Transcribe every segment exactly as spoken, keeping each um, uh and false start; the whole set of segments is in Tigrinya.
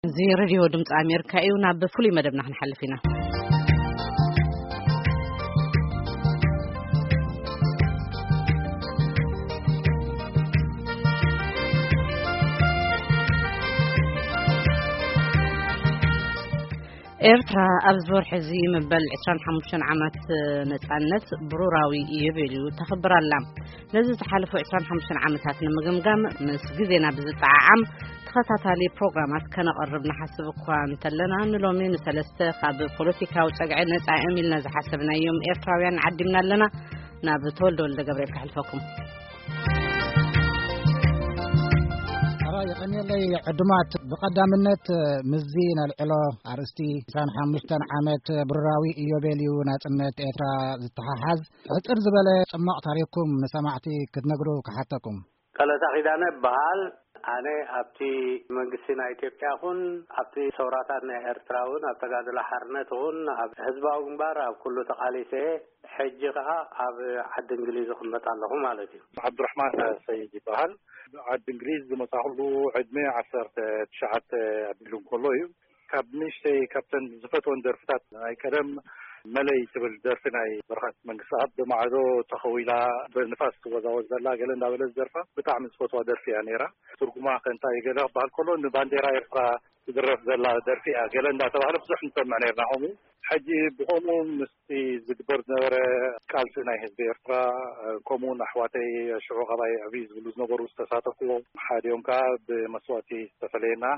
زي راديو دمت أمريكا أيونا بفلي مدام نحن حلفينا إرترا أبزور حزي مبل عشرين حمشن عمت نتعنت بروراوي يبيليو تخبر اللام لازم تحالفوا عشرين حمشن عمتات نمجمجم مسجدنا بزت عام تخطط لي برنامجات كان قربنا حسب قوان تلنا نلومين ثلاثة خاب بوليتيكا وتقعد نتعامل لنا حسبنا يوم إرتراويان عدمنا لنا نابتول دول دقبري بحلفكم يقني لي عدمات بقدامنت مزين العلو عرستي سان حمشتن عامت براوي يوبيليو ناتنت إترا زتحاز أتر زبالة سمع تاريخكم سمعتي كتنقرو كحتكم قال تاخدانه بحال أنا أبتي مجلسنا إثيوبيا هون أبتي ثوراتنا إرتراون أبتقاد الحرنة هون أب حزبهم بار أب كله تقاليسه حجها أب عد إنجليز خمة اللهم عليكم عبد الرحمن سيدي بحال عد إنجليز مساحله عدمي عصرت تشعت عبدلون كلوي كابنيش كابتن زفت وندرفتات أي كلام ملي تبل درفناي برخت من قصاب بمعدو تخويلا بالنفاس وزاوز لا قالنا ولا الزرفه بتعمل صوت ودرفي انيرا ترجمه كنت يقول بالكلو ان بانديرا يرفع تدرف زلا درفي قالنا تبع بصح نسمع نيرنا همو حجي بهمو مستي زدبر نور كالسنا حزب يرفع كومون احواتي شعو غباي عبيز بلوز نبر استساتكو حاليوم كا بمسواتي استفلينا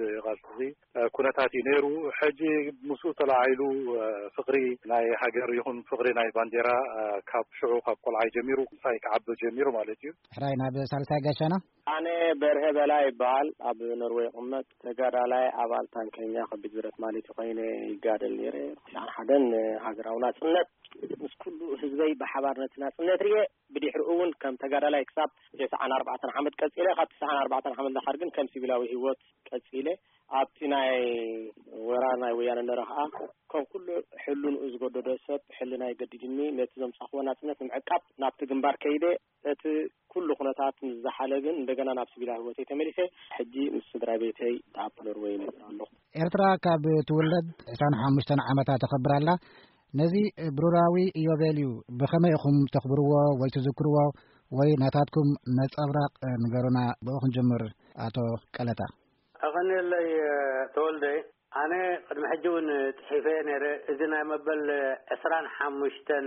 غازي كنتاتي نيرو حجي مسوط العيلو فقري ناي حجر يكون فقري ناي بانديرا كاب شعو كاب كل عاي جميرو سايك عبد جميرو مالتي حراينا بسالسا غشنا أنا برهب لاي بال أب نروي أمت تجار لاي أبال تانكينيا خبيز برت مالتي قينة يقادل نيره عن حدن هجراونا سنة مش كله حزبي بحبارنا سنة ريه بدي حرقون كم تجار لاي كسب تسعة أربعة حمد كسيلة خد تسعة أربعة حمد لحرقن كم سبلاوي هوت كسيلة أبتناي ورانا ويانا نرها كم كله حلون أزجود درسات حلنا يجددني نتزم صحونا سنة معقب نبت جنبار كيده ت كل قناتات مزحلقن دجنا نفس بلا هو تيتمليسه حجي مستدرا بيتي تعبلر وين الله إرترا كاب تولد سنة حمشتن عمتها تخبر الله نزي بروراوي يوبيليو بخما يخم تخبروا ويتذكروا ويناتاتكم نتصبرق نجارنا بأخن جمر أتو كلتا أغني اللي تولدي أنا قد محجون تحيفين إذن مبل أسران حمشتن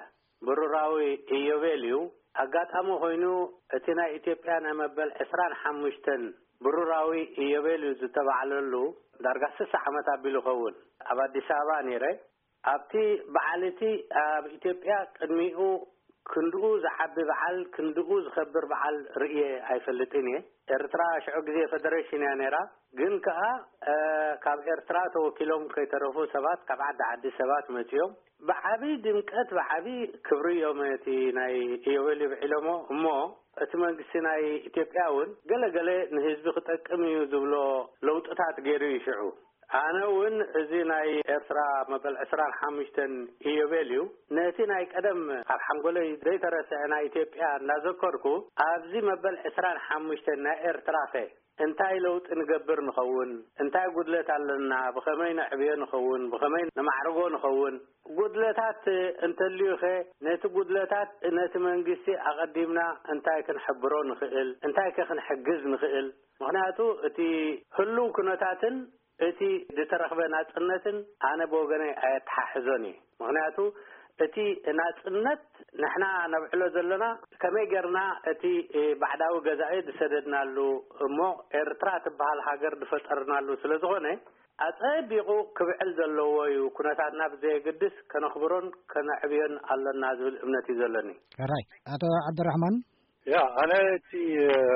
بروراوي يوبيليو أقات أمو هينو أتنا إثيوبيا مبل أسران حمشتن بروراوي يوبيليو زتبع للو درجة سسة حمتا بيلو خول أبدي ساباني ري أبتي بعالتي أب إثيوبيا قدميقو كندقو زحب بعال كندقو زخبر بعال رئيه هاي فلتيني إرترا شعوك زي فدريشن يانيرا جن كها أه كاب إرترا توكيلهم كي تروفو سبات كاب عد عد سبات متيوم بعبي دمكت بعبي كبري يوميتي ناي يولي بعلمو مو اتمنى سناي إثيوبياون قال قال نهزبي خطك أمي يزبلو لو تقطعت غيري يشعو أنا وين زيناي إسرا مبل إسرا حمشتن يوبيليو ناتيناي قدم الحمد لله دي ترسعنا إثيوبيا نذكركو أبزي مبل إسرا حمشتن إرترافه انتاي لوت نقبر نخون انتاي قدلت على بخمين عبيه نخون بخمين نمعرقو نخون قدلتات انت اللي خي نت قدلتات نت منقسي أقدمنا انتاي كنحبرو نخيل انتاي كنحجز نخيل معناته تي هلو كنتاتن اتي دترخبه ناصنتن انا بوغني اتححزني معناته اتي ناصنت نحنا نبعلو زلنا كمي غرنا اتي بعداو غزايد سددنا له مو ارترات بحال هاجر دفطرنا له سلازغونه اصبيقو كبعل زلو ويو كناتنا بزي قدس كنخبرون كنعبين على زل امنتي زلني راي اتو عبد الرحمن يا أنا تي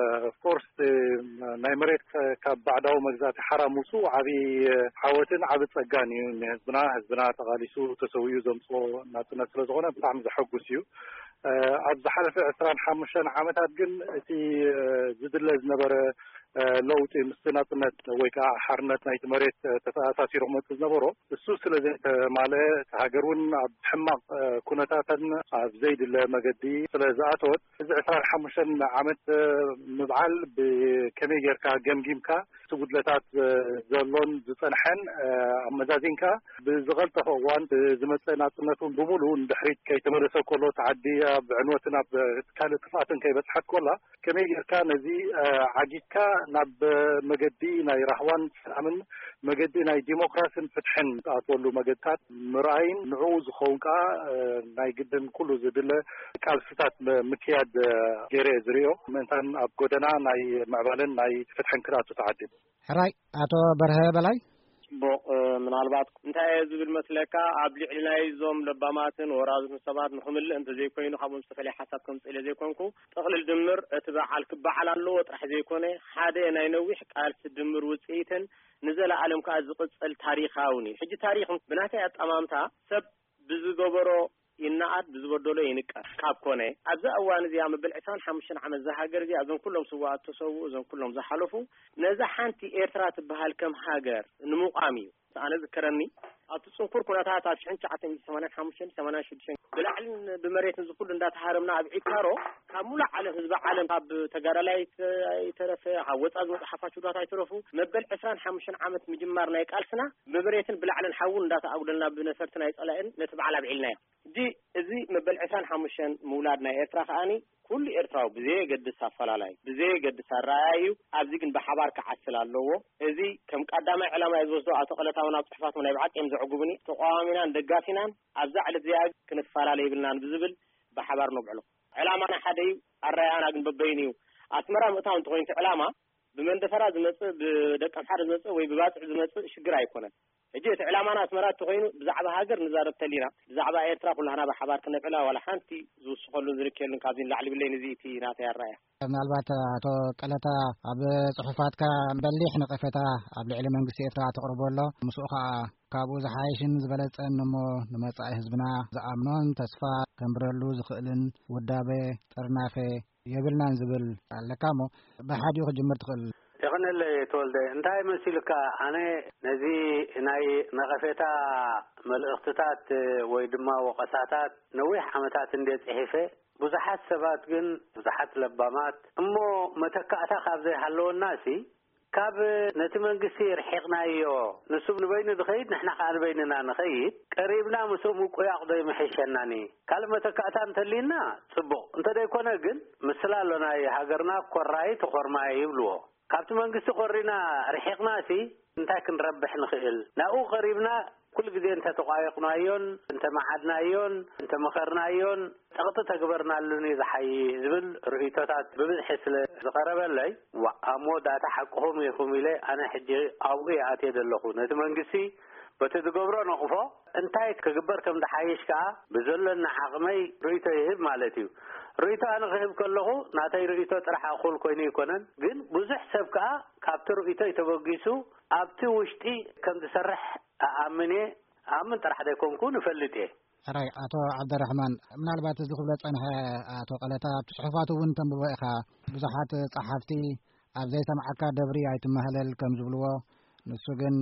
فورس نايمريت كبعده مجزات حرام وسو عبي حوتن عبي تسجاني هزبنا هزبنا تغاليسو تسويو زمصو ناتنا سلزغونا بتعمل حقوسيو عبد حلف عسران حمشان عمتات جن تي زدلز نبر لوت مستناتنا ويكا حرنت نايت مريت تأساسي رغم تزنبرو السوس لذي ماله تهاجرون بحمق كونتاتن زيد المجدي سلازاتوت إذا عسران حمشان عمت مبعل بكميجر كا جم جيم كا ጉድለታት ዘሎን ዝጸንሐን ኣመዛዚንካ ብዝغلطه እዋን ዝመጸ ናጽነቱን ብሙሉ እንድሕሪት ከይተመለሰ ከሎ ተዓዲያ ብዕንወትን ኣብ ካልእ ጥፋትን ከይበጽሐት ኮላ ከመይ ጌርካ ነዚ ዓጊትካ ናብ መገዲ ናይ ራህዋን ሰላምን መገዲ ናይ ዲሞክራሲን ፍትሕን ኣትወሉ መገድታት ምርኣይን ንዑ ዝኸውንካ ናይ ግድን ኩሉ ዝድለ ቃልስታት ምክያድ ገይረ ዝርዮ ምእንታን ኣብ ጎደና ናይ ምዕባልን ናይ ፍትሕን ክራቱ ተዓድም ሕራይ ኣቶ በርሀ በላይ ቦ ምናልባት እንታይ ዝብል መስለካ ኣብ ልዕሊ ናይ ዞም ለባማትን ወራዝን ሰባት ንኽምልእ እንተ ዘይኮይኑ ካብኦም ዝተፈለየ ሓሳብ ከምፅኢለ ዘይኮንኩ ጠቕልል ድምር እቲ በዓል ክበዓል ኣለዎ ጥራሕ ዘይኮነ ሓደ ናይ ነዊሕ ቃልሲ ድምር ውፅኢትን ንዘለዓለም ከዓ ዝቕፅል ታሪኻውኒ ሕጂ ታሪኽ ብናተይ ኣጠማምታ ሰብ ብዝገበሮ ይናዓድ ብዝበደሎ ይንቀር ካብ ኮነ ኣብዚ እዋን እዚኣ መበል عشرين وخمسة ዓመት ዝሃገር እዚኣ እዞም ኩሎም ስዋኣት ተሰው እዞም ኩሎም ዝሓለፉ ነዛ ሓንቲ ኤርትራ ትበሃል ከም ሃገር ንምቋም እዩ ኣነ ዝከረኒ ኣብ ጽንኩር ኩነታት ኣብ ألف وتسعمائة وثمانية وخمسين ثمانية وستين ብላዕልን ብመሬትን ዝኩሉ እንዳተሃረምና ኣብ ዒካሮ ካብ ሙሉእ ዓለም ህዝቢ ዓለም ካብ ተጋዳላይ ይተረፈ ኣብ ወጻእ መጽሓፋት ዳታ ይተረፉ መበል عشرين وخمسة ዓመት ምጅማር ናይ ቃልስና ብመሬትን ብላዕልን ሓውን እንዳተኣጉደልና ብነፈርት ናይ ጸላእን ነቲ በዓል ኣብዒልና ዲ እዚ መበል عشرين وخمسة ሙላድ ናይ ኤርትራ ከኣኒ ኩሉ ኤርትራው ብዘይ ገድስ ኣፈላላይ ብዘይ ገድስ ኣራዩ ኣብዚ ግን በሓባር ከዓስል ኣለዎ እዚ ከም ቀዳማይ ዕላማ ዝወስዶ ኣተቀለታውና ጽሕፋት ናይ ባዕቀም ዝዕጉብኒ ተቋሚና ደጋፊናን ኣብዛ ዕለት ዚያ ክንፈላለ ይብልናን ብዝብል በሓባር ነብዕሎ ዕላማና ሓደ ኣራያና ግን በበይኒው ኣስመራ ምእታውን ተቆይንት ዕላማ ብመንደፈራ ዝመጽእ ብደቀም ሓደ ዝመጽእ ወይ ብባጽዕ ዝመጽእ ሽግር ኣይኮነን እጂ እቲ ዕላማና ኣስመራ ተቆይኑ ብዛዕባ ሃገር ንዛረብ ተሊና ብዛዕባ ኤርትራ ኩላና በሓባር ክንብዕላ ወላ ሓንቲ ዝውስኸሉ ዝርከልን ካብዚን ላዕሊ ብለይ ነዚ እቲ ናተ ያራያ ምናልባት ኣቶ ቀለታ ኣብ ጽሑፋትካ በሊሕ ነቐፈታ ኣብ ልዕሊ መንግስቲ ኤርትራ ተቕርበሎ ምስኡ ከዓ ካብኡ ዝሓይሽን ዝበለጸን እሞ ንመጻኢ ህዝብና ዝኣምኖን ተስፋ ከምብረሉ ዝኽእልን ውዳበ ጥርናፈ የብልናን ዝብል ኣለካሞ ብሓዲኡ ክጅምር ትኽእል ይኽንለ ተወልደ እንታይ መሲልካ ኣነ ነዚ ናይ ነቐፌታ መልእኽትታት ወይ ድማ ወቀሳታት ነዊሕ ዓመታት እንዴት ጽሒፈ ብዙሓት ሰባት ግን ብዙሓት ለባማት እሞ መተካእታ ካብ ዘይሃለወናሲ ካብ ነቲ መንግስቲ ርሒቕናዮ ንሱም ንበይኑ ዝኸይድ ንሕና ከዓ ንበይንና ንኸይድ ቀሪብና ምስኦም ቁያቕ ዘይምሕሸናኒ ካልእ መተካእታ እንተሊና ጽቡቕ እንተደይኮነ ግን ምስላ ኣሎናይ ሃገርና ኮራይ ተኾርማይ ይብልዎ ካብቲ መንግስቲ ቆሪና ርሒቕናሲ እንታይ ክንረብሕ ንኽእል ናብኡ ቀሪብና ኩል ግዜ እንተ ተቋየቕናዮን እንተ መዓድናዮን እንተ መኸርናዮን ጠቕጢ ተግበርናሉን ዝሓይ ዝብል ርእይቶታት ብብዝሒ ስለ ዝቐረበለይ ወኣሞ ዳታ ሓቅኹም ኢኹም ኢለ ኣነ ሕጂ ኣብኡ ኣትየ ዘለኹ ነቲ መንግስቲ በቲ ዝገብሮ ነቕፎ እንታይ ክግበር ከም ዝሓይሽ ከዓ ብዘለና ዓቕመይ ርእይቶ ይህብ ማለት እዩ ርእይቶ ኣነ ክህብ ከለኹ ናተይ ርእይቶ ጥራሕ ኣኹል ኮይኑ ይኮነን ግን ብዙሕ ሰብ ከዓ ካብቲ ርእይቶ ይተበጊሱ ኣብቲ ውሽጢ ከም ዝሰርሕ ኣኣምነ ኣምን ጥራሕ ደይኮንኩ ንፈልጥ እየ ሕራይ ኣቶ ዓብደረሕማን ምናልባት እዚ ክብሎ ጸንሐ ኣቶ ቀለታ ጽሑፋት እውን ተንብቦ ኢኻ ብዙሓት ጸሓፍቲ ኣብ ዘይሰምዓካ ደብሪ ኣይትመሃለል ከም ዝብልዎ ንሱ ግን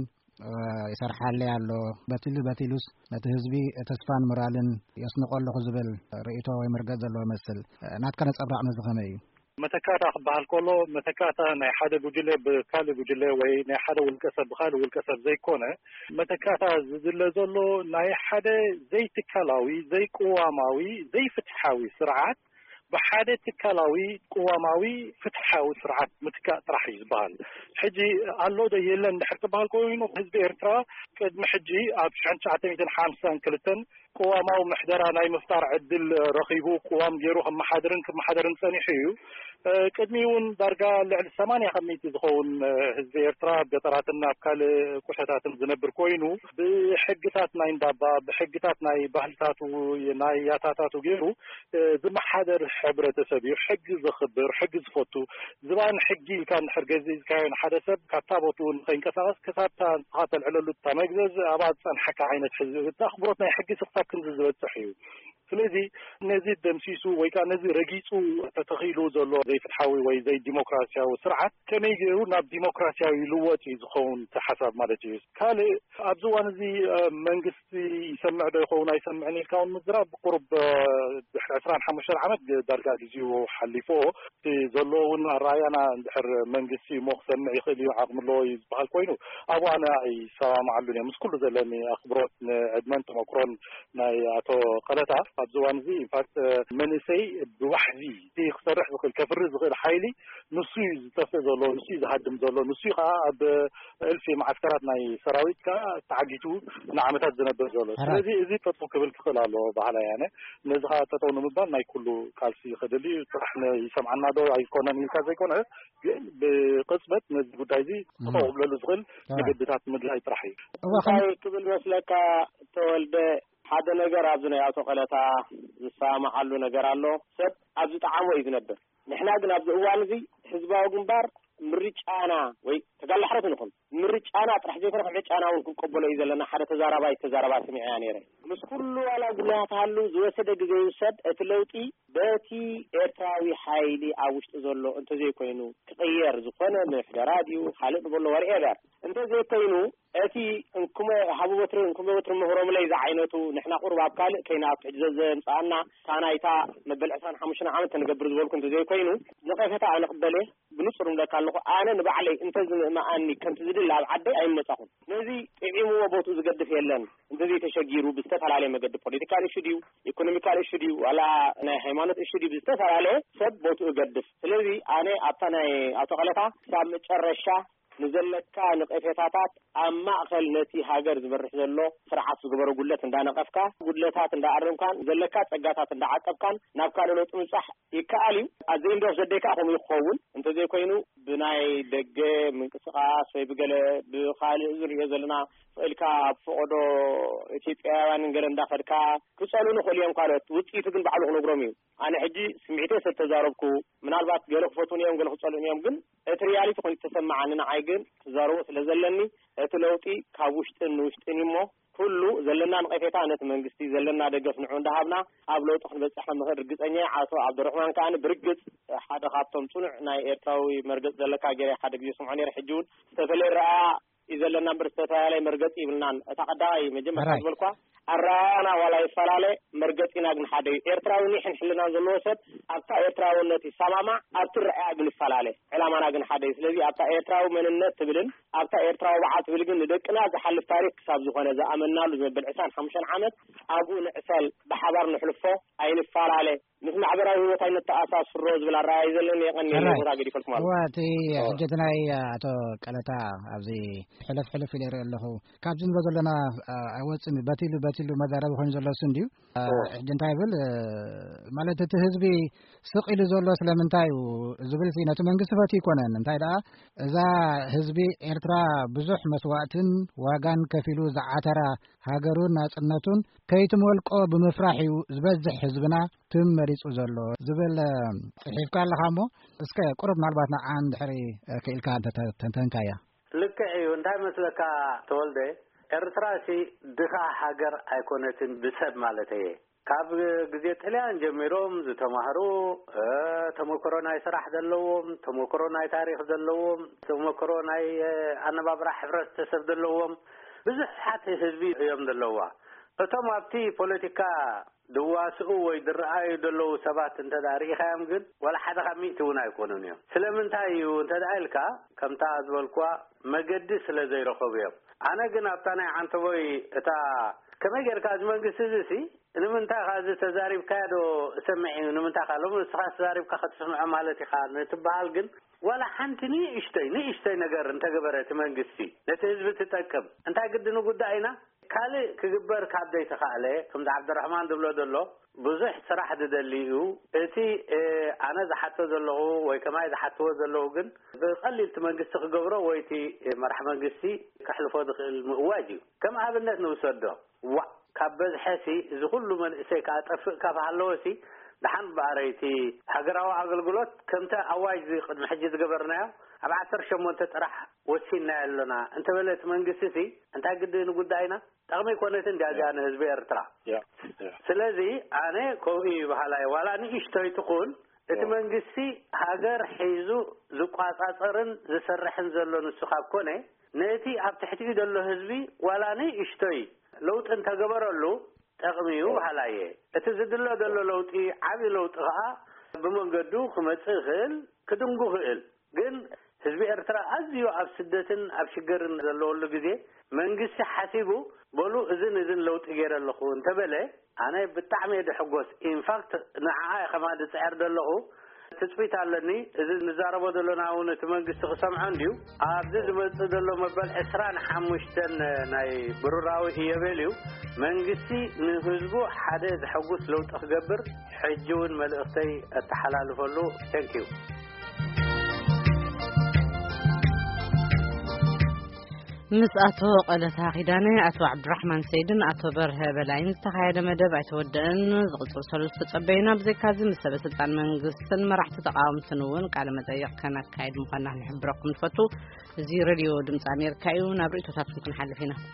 ይሰርሓለ ኣሎ በቲሉ በቲሉስ ነቲ ህዝቢ ተስፋን ሞራልን የስንቆለኹ ዝብል ርእይቶ ወይ መርገጽ ዘለዎ ይመስል ናትካ ነጸብራቕ ነዚ ከመይ እዩ መተካታ ክበሃል ከሎ መተካታ ናይ ሓደ ጉጅለ ብካልእ ጉጅለ ወይ ናይ ሓደ ውልቀ ሰብ ብካልእ ውልቀ ሰብ ዘይኮነ መተካታ ዝድለ ዘሎ ናይ ሓደ ዘይትካላዊ ዘይቁዋማዊ ዘይፍትሓዊ ስርዓት بحادة تكلاوي قواماوي فتحاوي سرعة متكا طرح يزبال حجي الله ده يلن حتى بالكوينو حزب إرترا كد محجي أبشحن ساعتين حامسان كلتن قواماو محدرا ناي مفتار عدل رقيبو قوام جيروهم محادرن كمحادرن ثاني حيو كدميون درجة للثمانية خميتي زخون حزب إرترا بطراتنا بكال كشتات زنبر كوينو بحقتات ناين دابا بحقتات ناي بهلتاتو ناي ياتاتاتو جيرو بمحادر حبرة سبي حق زخبر حق زفوتو زبان حقي كان حرجزي كان حدث كتابتون خين كساس كتابتا هذا العلل التمجز أبعد عن حكى عينة حزب تخبرتنا حقي سقطا كنز زبد صحيح ስለዚህ ነዚ ደምሲሱ ወይ ከዓ ነዚ ረጊጹ ተተኺሉ ዘሎ ዘይፍትሓዊ ወይ ዘይ ዲሞክራሲያዊ ስርዓት ከመይ ገይሩ ናብ ዲሞክራሲያዊ ልወጥ ዝኸውን ተሓሳብ ማለት እዩ ካልእ ኣብዚ እዋን እዚ መንግስቲ ይሰምዕ ዶ ይኸውን ኣይሰምዕን ኢልካ እውን ምዝራብ ብቁርብ عشرين خمسة عشر ዓመት ዳርጋ ግዚኡ ሓሊፎ እቲ ዘሎ እውን ኣረኣያና እንድሕር መንግስቲ ሞኽ ሰምዕ ይኽእል እዩ ዓቕሚ ኣለዎ ዝበሃል ኮይኑ ኣብኡ ኣነ ኣይሰማምዓሉን እየ ምስ ኩሉ ዘለኒ ኣኽብሮት ንዕድመን ተመክሮን ናይ ኣቶ ቀለታ ኣብዚ እዋን እዚ ኢንፋክት መንእሰይ ብዋሕዚ እቲ ክሰርሕ ዝኽእል ከፍሪ ዝኽእል ሓይሊ ንሱ እዩ ዝጠፍእ ዘሎ ንሱ እዩ ዝሃድም ዘሎ ንሱ እዩ ከዓ ኣብ እልፊ ማዓስከራት ናይ ሰራዊት ከዓ ተዓጊቱ ንዓመታት ዝነብር ዘሎ ስለዚ እዚ ጠጠው ክብል ክኽእል ኣለዎ ባህላ ያነ ነዚ ከዓ ጠጠው ንምባል ናይ ኩሉ ቃልሲ ይኽእል እዩ ጥራሕ ይሰምዓና ዶ ኣይኮነን ኢልካ ዘይኮነ ግን ብቅፅበት ነዚ ጉዳይ እዚ ጠጠው ክብለሉ ዝኽእል ንግድታት ምድላይ ጥራሕ እዩ እንታይ ክብል መስለካ ተወልደ ሓደ ነገር ኣብዚ ናይ ኣቶ ቀለታ ዝሰማዓሉ ነገር ኣሎ ሰብ ኣብዚ ጣዕሞ እዩ ዝነብር ንሕና ግን ኣብዚ እዋን እዚ ህዝባዊ ግንባር ምርጫና ወይ ተጋላሕረት ንኹም ምርጫና ጥራሕ ዘይኮነ ምርጫና እውን ክንቀበሎ እዩ ዘለና ሓደ ተዛራባይ ተዛረባ ስሚዕያ ነይረ ምስ ኩሉ ዋላ ጉዳያት ሃሉ ዝወሰደ ግዜ ይውሰድ እቲ ለውጢ በቲ ኤርትራዊ ሓይሊ ኣብ ውሽጢ ዘሎ እንተዘይኮይኑ ክቕየር ዝኾነ ምሕደራድዩ ካልእ ንበሎ ወርኤበር እንተዘይኮይኑ እቲ እንኩመ ሃቡ በትሪ እንኩመ በትሪ ምህሮም ላይ ዝዓይነቱ ንሕና ቁርብ ኣብ ካልእ ከይና ኣብ ትሕቲ ዘምፃኣና ታናይታ መበል عشرين خمسة ዓመት ተንገብር ዝበልኩ እንተዘይኮይኑ ንቐፈታ ኣነቕበለ ብንጹር ንብለካ ኣለኹ ኣነ ንባዕለይ እንተዝመኣኒ ከምቲ ዝድል ኣብ ዓደይ ኣይመፃኹን ነዚ ጥዒምዎ ቦቱ ዝገድፍ የለን እንተዘይ ተሸጊሩ ብዝተፈላለየ መገዲ ፖለቲካል እሹ ድዩ ኢኮኖሚካል እሹ ድዩ ዋላ ናይ ሃይማኖት እሹ ድዩ ብዝተፈላለየ ሰብ ቦቱ ይገድፍ ስለዚ ኣነ ኣብታ ናይ ኣቶ ቀለታ ክሳብ መጨረሻ ንዘለካ ንቀፈታታት ኣብ ማእኸል ነቲ ሃገር ዝመርሕ ዘሎ ስርዓት ዝገበረ ጉድለት እንዳነቐፍካ ጉድለታት እንዳኣርምካን ዘለካ ፀጋታት እንዳዓቀብካን ናብ ካልእ ለውጢ ምብፃሕ ይከኣል እዩ ኣዘይ እንዶ ዘደይካ ከምኡ ይኸውን እንተዘይኮይኑ ብናይ ደገ ምንቅስቃስ ወይ ብገለ ብካልእ ዝሪኦ ዘለና ኢልካ ኣብ ፈቆዶ ኢትዮጵያውያን ገለ እንዳኸድካ ክፀሉ ንኽእል እዮም ካልኦት ውፅኢቱ ግን ባዕሉ ክነግሮም እዩ ኣነ ሕጂ ስምዒተይ ዝተዛረብኩ ምናልባት ገለ ክፈቱን እዮም ገለ ክፀሉን እዮም ግን እቲ ሪያሊቲ ኮይኑ ተሰማዓኒ ንዓይ ግን ተዛረቦ ስለ ዘለኒ እቲ ለውጢ ካብ ውሽጥን ንውሽጥን እሞ ኩሉ ዘለና ንቀፈታ ነቲ መንግስቲ ዘለና ደገፍ ንዑ እንዳሃብና ኣብ ለውጢ ክንበፅሕ ንኽእል ርግፀኛ ኣቶ ዓብዱረሕማን ከዓኒ ብርግፅ ሓደ ካብቶም ፅኑዕ ናይ ኤርትራዊ መርገፅ ዘለካ ገለ ሓደ ግዜ ስምዖ ነይረ ሕጂ እውን ዝተፈለየ ረኣያ እዩ ዘለና እምበር ዝተፈለየ መርገፂ ይብልናን እታ ቀዳማይ መጀመርያ ዝበልኳ ኣረኣያና ዋላ ይፈላለየ መርገፂና ግን ሓደ እዩ ኤርትራዊ ኒሕን ሕልና ዘለዎ ሰብ ኣብታ ኤርትራውነት ይሰማማዕ ኣብቲ ረኣያ ግን ይፈላለየ ዕላማና ግን ሓደ እዩ ስለዚ ኣብታ ኤርትራዊ መንነት ትብልን ኣብታ ኤርትራዊ በዓል ትብል ግን ንደቅና ዝሓልፍ ታሪክ ክሳብ ዝኾነ ዝኣመናሉ ዝመበል عشرين خمسة ዓመት ኣብኡ ንዕሰል ብሓባር ንሕልፎ ኣይንፈላለየ ምስ ማሕበራዊ ህይወታይ ነተኣሳስሮ ዝብል ኣረኣያ ዘለኒ የቐኒለ ቦታ ገዲ ፈልኩ ማለት ዋቲ ሕጀትናይ ኣቶ ቀለታ ኣብዚ ሕልፍ ሕልፍ ኢለ ይርኢ ኣለኹ ካብዚ ንሪኦ ዘለና ኣይወፅን በቲሉ በቲሉ መዛረቢ ኮይኑ ዘሎ እሱ እንድዩ ሕጂ እንታይ ይብል ማለት እቲ ህዝቢ ስቕ ኢሉ ዘሎ ስለምንታይ እዩ ዝብል ነቲ መንግስቲ ፈቲ ይኮነን እንታይ ደኣ እዛ ህዝቢ ኤርትራ ብዙሕ መስዋዕትን ዋጋን ከፊሉ ዝዓተራ ሃገሩን ናፅነቱን ከይትመልቆ ብምፍራሕ እዩ ዝበዝሕ ህዝብና ትም መሪፁ ዘሎ ዝብል ፅሒፍካ ኣለኻ እሞ እስከ ቁርብ ምናልባት ንዓን ድሕሪ ክኢልካ ተንተንካያ ልክዕ እዩ እንታይ መስለካ ተወልደ ኤርትራሲ ድኻ ሃገር ኣይኮነትን ብሰብ ማለት እየ ካብ ግዜ ጣልያን ጀሚሮም ዝተማሃሩ ተመክሮ ናይ ስራሕ ዘለዎም ተመክሮ ናይ ታሪክ ዘለዎም ተመክሮ ናይ ኣነባብራ ሕብረተሰብ ዘለዎም ብዙሓት ህዝቢ እዮም ዘለዋ እቶም ኣብቲ ፖለቲካ ድዋስኡ ወይ ድረኣዩ ዘለዉ ሰባት እንተዳሪኻዮም ግን ወላ ሓደ ካብ ሚእቲ እውን ኣይኮኑን እዮም ስለምንታይ እዩ እንተዳኢልካ ከምታ ዝበልኳ መገዲ ስለ ዘይረኸቡ እዮም ኣነ ግን ኣብታ ናይ ዓንተቦይ እታ ከመይ ጌርካ እዚ መንግስቲ እዚ ንምንታይ ካዚ ተዛሪብካዮ ዶ ሰምዕ እዩ ንምንታይ ካሎም ንስኻ ተዛሪብካ ክትስምዖ ማለት ኢኻ ንትበሃል ግን ወላ ሓንቲ ንእሽተይ ንእሽተይ ነገር እንተገበረ እቲ መንግስቲ ነቲ ህዝቢ ትጠቅም እንታይ ግድን ጉዳይ ኢና ካልእ ክግበር ካብ ዘይተኻእለ ከምዚ ዓብዱረሕማን ዝብሎ ዘሎ ብዙሕ ስራሕ ዝደሊ እዩ እቲ ኣነ ዝሓቶ ዘለኹ ወይ ከማይ ዝሓትዎ ዘለኹ ግን ብቐሊል እቲ መንግስቲ ክገብሮ ወይ እቲ መራሒ መንግስቲ ከሕልፎ ዝኽእል ምእዋጅ እዩ ከም ኣብነት ንውሰዶ ዋ ካብ በዝሐሲ እዚ ኩሉ መንእሰይ ከዓ ጠፍእ ካብ ሃለወሲ ድሓን በኣረይቲ ሃገራዊ ኣገልግሎት ከምቲ ኣዋጅ ቅድሚ ሕጂ ዝገበርናዮ ኣብ عشرة شمونተ ጥራሕ ወሲና ያለና እንተ በለት መንግስቲ እንታ ግድን ጉዳይና ጠቅሚ ኮነትን ዳጋነ ህዝብ ኤርትራ ስለዚ ኣነ ኮይ ባህላይ ዋላኒ እሽቶይ ትኩን እቲ መንግስቲ ሃገር ሒዙ ዝቋጻጸርን ዝሰርሕን ዘሎ ንስኻ ኮነ ነቲ ኣብ ትሕቲኡ ዘሎ ህዝቢ ዋላኒ እሽቶይ ለውጥ እንተገበረሉ ጠቅሚው ባህላየ እቲ ዝድሎ ዘሎ ለውጢ ዓቢ ለውጥ ኸኣ ብመንገዱ ክመጽእ ይኽእል ክድንጉ ይኽእል ግን ህዝቢ ኤርትራ ኣዝዩ ኣብ ስደትን ኣብ ሽግርን ዘለወሉ ግዜ መንግስቲ ሓሲቡ በሉ እዝን እዝን ለውጥ ገይረለኹ እንተበለ ኣነ ብጣዕሚ ድሕጎስ ኢንፋክት ንዓኣ ከማድ ጽዕር ደለኹ ትጽቢት ኣለኒ እዚ ንዛረቦ ዘለና እውን እቲ መንግስቲ ክሰምዖ እንዲዩ ኣብዚ ዝመጽእ ዘሎ መበል عشرة وخمسة ናይ ብሩራዊ እየበልዩ መንግስቲ ንህዝቡ ሓደ ዝሕጉስ ለውጥ ክገብር ሕጂውን መልእኽተይ እተሓላልፈሉ ቴንክ ዩ مسأتو قلتها خدانة أتو عبد الرحمن سيدن أتو بره بلاين تخيل مدب اعتودن زغطو سلوس تطبينا بزي كازم السبسة عن منقصن مرح تتقاوم سنوون قال مزايق كان كايد مقنع نحب رقم فتو زي راديو دمت أمير كايو نابريتو تاتكم كن حل فينا